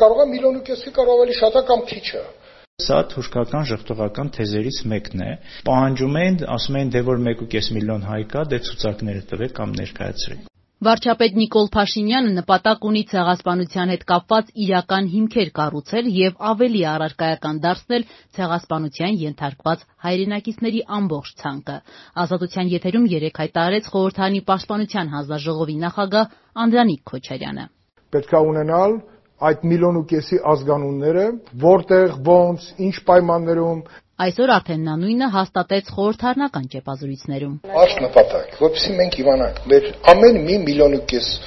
կարող է 1.5 միլիոնի կարող ավելի շատ է կամ քիչ է։ Սա թուրքական ժխտողական թեզերից մեկն է։ Պահանջում էին, ասում էին, դե որ 1.5 միլիոն հայ կա, դե ցուցակները տվեք կամ ներկայացրեք։ Վարչապետ Նիկոլ Փաշինյանը նպատակ ունի ցեղասպանության հետ կապված իրական հիմքեր կառուցել եւ ավելի առարկայական դարձնել ցեղասպանության ենթարկված հայրենակիցների ամբողջ ցանկը։ Ազատության եթերում երեկ հայտարարեց խորհրդարանի պաշտպանության հանձնաժողովի նախագահ Անդրանիկ Քոչարյանը։ Պետք է ունենալ այդ 1.5 միլիոնի ազգանունները, որտեղ, ոնց, ինչ պայմաններում։ Այսօր արդեն նա նույնը հաստատեց խորհրդարանական ճեպազրույցներում։ Արժ նպատակ, որովհետեւ մենք իմանանք, մեր ամեն 1.5 միլիոնի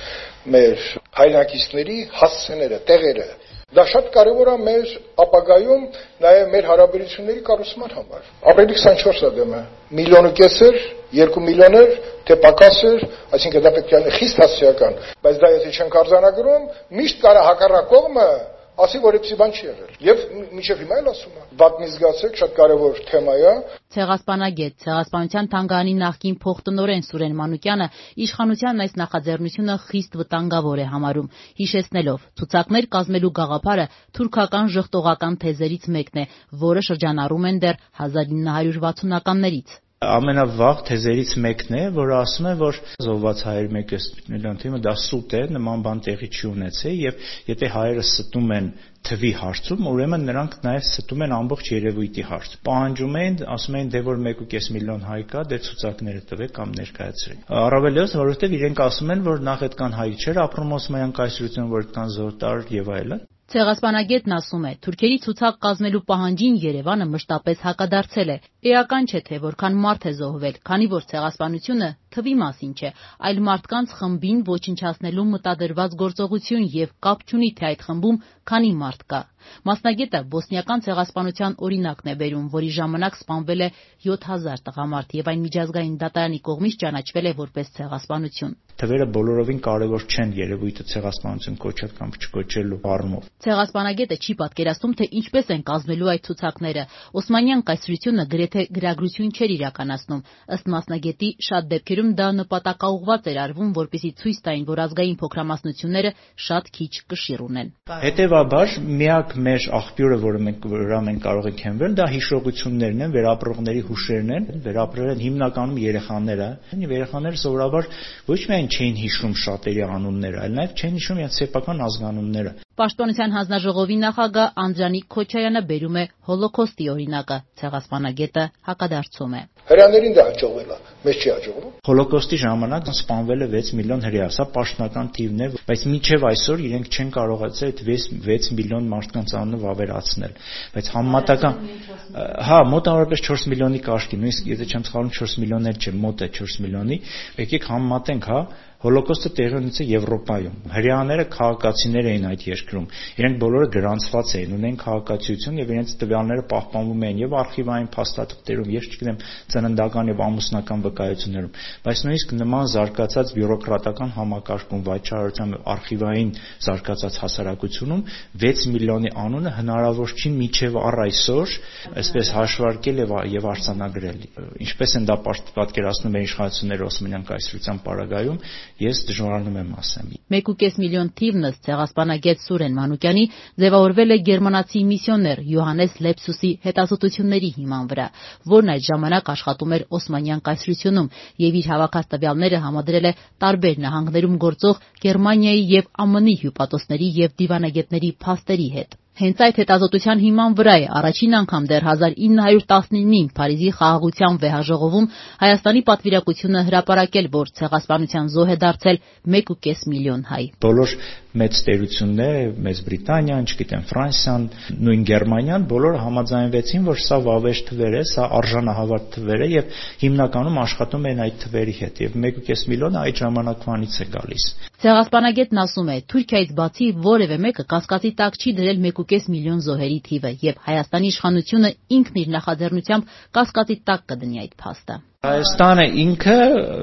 մեր հայրենակիցների հասցեները, տեղերը։ Դա շատ կարևոր է մեր ապագայում, նաև մեր հարաբերությունների կառուցման համար։ Ապրիլի 24-ը դեմը 1.5 միլիոն էր, 2 միլիոն էր, թե պակաս էր, այսինքն դա պետք է լինի խիստ հասցեական, բայց դա եթե չենք արձանագրում, միշտ կարա հակառակ կողմը ասի, որ այդպիսի բան չի եղել։ Եվ մինչև հիմա էլ ասում է։ Վատ մի զգացեք, շատ կարևոր թեմա է։ Ցեղասպանագետ, Ցեղասպանության թանգարանի նախկին փոխտնօրեն Սուրեն Մանուկյանը իշխանության այս նախաձեռնությունը խիստ վտանգավոր է համարում, հիշեցնելով, ցուցակներ կազմելու գաղափարը թուրքական ժխտողական թեզերից մեկն է, որը շրջանառում են դեռ 1960-ականներից։ Ամենավաղ թեզերից մեկն է, որը ասում է, որ զոհված հայեր 1 միլիոն թիվը դա սուտ է, նման բան տեղի չի ունեցել եւ եթե հայերը ստում են թվի հարցում, ուրեմն նրանք նաև ստում են ամբողջ երևույթի հարց։ Պահանջում էին, ասում էին, դե որ 1.5 միլիոն հայ կա, դե ցուցակները տվեք կամ ներկայացրեք։ Առավել ևս, որովհետեւ իրենք ասում են, որ նախ այդքան հայ չէր ապրում Օսմանյան կայսրություն, որ այդքան զոհ տար եւ այլն։ Ցեղասպանագետն ասում է, թուրքերի ցուցակ կազմելու պահանջին Երևանը մշտապես հակադարձել է։ Էական չէ, թե որքան մարդ է զոհվել, քանի որ ցեղասպանությունը թվի մասին չէ, այլ մարդկանց խմբին ոչնչացնելու մտադրված գործողություն եւ կապ չունի, թե այդ խմբում քանի մարդ կա։ Մասնագետը բոսնիական ցեղասպանության օրինակն է բերում, որի ժամանակ սպանվել է 7000 տղամարդ եւ այն միջազգային դատարանի կողմից ճանաչվել է որպես ցեղասպանություն։ Թվերը բոլորովին կարևոր չեն երևույթը ցեղասպանություն կոչել կամ չկոչելու առումով։ Ցեղասպանագետը չի պատկերացնում, թե ինչպես են կազմելու այդ ցուցակները։ Օսմանյան կայսրությունը գրեթե գրագրություն չէր իրականացնում։ Ըստ մասնագետի, շատ դեպքերում դա նպատակաուղղված էր արվում, որպեսզի ցույց տային, որ ազգային փոքրամասնությունները շատ քիչ կշիռ ունեն։ Հետևաբար, միակ մեր աղբյուրը, որը մենք կարող ենք հենվել, դա հիշողություններն են, վերապրողների հուշերն են, վերապրել են հիմնականում երեխաները։ Երեխաները սովորաբար ոչ միայն չէին հիշում շատերի անունները, այլ նաև չէին հիշում իրենց սեփական ազգանունները։ Պաշտպանության հանձնաժողովի նախագահ Անդրանիկ Քոչարյանը բերում է Հոլոկոստի օրինակը, ցեղասպանագետը հակադարձում է։ Հրեաներին դա հաջողվել է, մեզ չի հաջողվում։ Հոլոկոստի ժամանակ սպանվել է 6 միլիոն հրեա, սա պաշտոնական թիվն է, բայց մինչև այսօր իրենք չեն կարողացել այդ 6 միլիոն մարդկանց անունը վավերացնել։ Բայց համեմատական, մոտավորապես 4 միլիոնի կարգի, նույնիսկ եթե չեմ սխալվում 4 միլիոն էլ չէ, մոտ է 4 միլիոնի, եկեք համեմատենք, Հոլոկոստը տեղի ունեցել Եվրոպայում։ Հրեաները քաղաքացիներ էին այդ երկրում։ Իրենք բոլորը գրանցված էին, ունեն քաղաքացիություն եւ իրենց տվյալները պահպանվում էին եւ արխիվային փաստաթղթերում, ես չգիտեմ, ծննդական եւ ամուսնական վկայություններում։ Բայց նույնիսկ նման զարգացած բյուրոկրատական համակարգում, վաճառության արխիվային զարգացած հասարակությունում 6 միլիոնի անունը հնարավոր չի մինչև առ այսօր այսպես հաշվարկել եւ արձանագրել։ Ինչպես են դա պատկերացնում են իշխանությունները Օսմանյան կայսրության պարագայում, ես դժվարանում եմ ասեմ։ 1.5 միլիոն թիվն ըստ ցեղասպանագետ Սուրեն Մանուկյանի ձևավորվել է գերմանացի միսիոներ Յոհաննես Լեպսուսի հետազոտությունների հիման վրա, որն այդ ժամանակ աշխատում էր Օսմանյան կայսրությունում եւ իր հավաքած տվյալները համադրել է տարբեր նահանգներում գործող Գերմանիայի եւ ԱՄՆ-ի հյուպատոսների եւ դիվանագետների փաստերի հետ։ Հենց այդ հետազոտության հիման վրա է առաջին անգամ դեռ 1919-ին Փարիզի խաղաղության վեհաժողովում Հայաստանի պատվիրակությունը հրապարակել, որ ցեղասպանության զոհ է դարձել 1.5 միլիոն հայ։ Բոլոր մեծ տերությունները, Մեծ Բրիտանիան, չգիտեմ, Ֆրանսիան, նույն Գերմանիան, բոլորը համաձայնվեցին, որ սա վավեր թվեր է, սա արժանահավատ թվեր է եւ հիմնականում աշխատում են այդ թվերի հետ եւ 1.5 միլիոնը այդ ժամանակվանից է գալիս։ Ցեղասպանագետն ասում է, Թուրքիայից բացի որևէ մեկը կասկածի տակ չի դրել 1.5 միլիոն զոհերի թիվը եւ Հայաստանի իշխանությունը ինքն իր նախաձեռնությամբ կասկածի տակ կդնի այդ փաստը։ Հայաստանը ինքը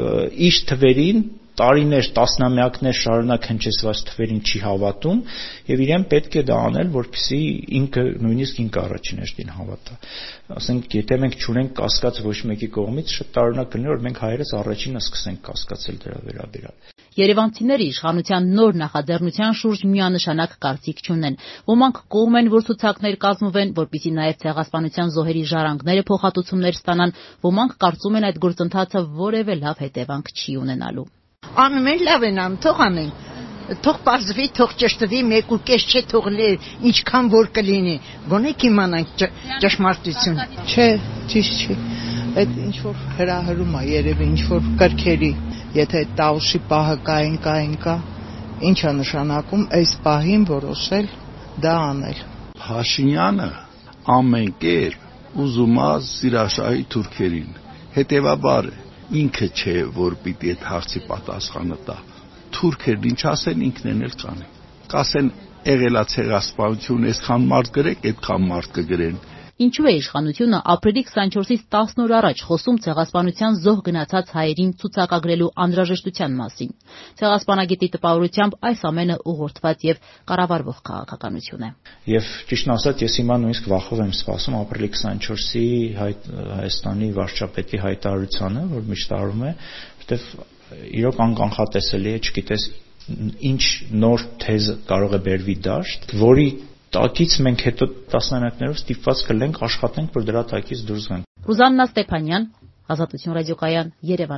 իր թվերին տարիներ, տասնամյակներ շարունակ հնչեցված թվերին չի հավատում եւ իրեն պետք է դա անել, որպեսզի ինքը նույնիսկ ինքը առաջին հերթին հավատա։ Ասենք, եթե մենք չունենք կասկած ոչ մեկի կողմից, շատ տարօրինակ կլինի, որ մենք հայերս առաջինը սկսենք կասկածել դրա վերաբերյալ։ Երևանցիները իշխանության նոր նախաձեռնության շուրջ միանշանակ կարծիք չունեն։ Ոմանք կողմ են, որ ցուցակներ կազմվեն, որպեսզի նաև ցեղասպանության զոհերի ժառանգները փոխհատուցումներ ստանան, ոմանք կարծում են այդ գործընթացը որևէ լավ հետևանք չի ունենալու։ Անում են լավ են անում, թող անեն։ Թող պարզվի, թող ճշտվի, 1.5 չէ թողնել, ինչքան որ կլինի։ Գոնե կիմանանք ճշմարտությունը։ Չէ, ճիշտ չի։ Այդ ինչ որ հրահրում է երևի ինչ որ կրքերի, եթե տաուսի պահը կա, ինչա նշանակում այս պահին որոշել դա անել։ Փաշինյանը ամեն կերպ ուզում է սիրաշահի թուրքերին, հետևաբար ինքը չէ, որ պիտի այդ հարցի պատասխանը տա։ Թուրքերն ինչ ասեն, ինքն էլ կանի։ Կասեն եղելա ցեղասպանություն, այսքան մարդ գրեք, այդքան մարդ կգրեն։ Ինչու է իշխանությունը ապրիլի 24-ից 10 օր առաջ խոսում ցեղասպանության զոհ գնացած հայերին ցուցակագրելու անհրաժեշտության մասին։ Ցեղասպանագետի տպավորությամբ այս ամենը ուղղորդված եւ կառավարվող քաղաքականություն է։ Եվ ճիշտն ասած, ես հիմա նույնիսկ վախով եմ սպասում ապրիլի 24-ի Հայաստանի վարչապետի հայտարարությանը, որ միշտ արում է, որտեվ իրոք անկանխատեսելի է, չգիտես ինչ նոր թեզ կարող է բերվի դաշտ, որի տակից մենք հետո տասնամյակներով ստիպված կլենք աշխատենք, որ դրա տակից դուրս գանք։ Ռուզաննա Ստեփանյան, Ազատություն ռադիոկայան, Երևան։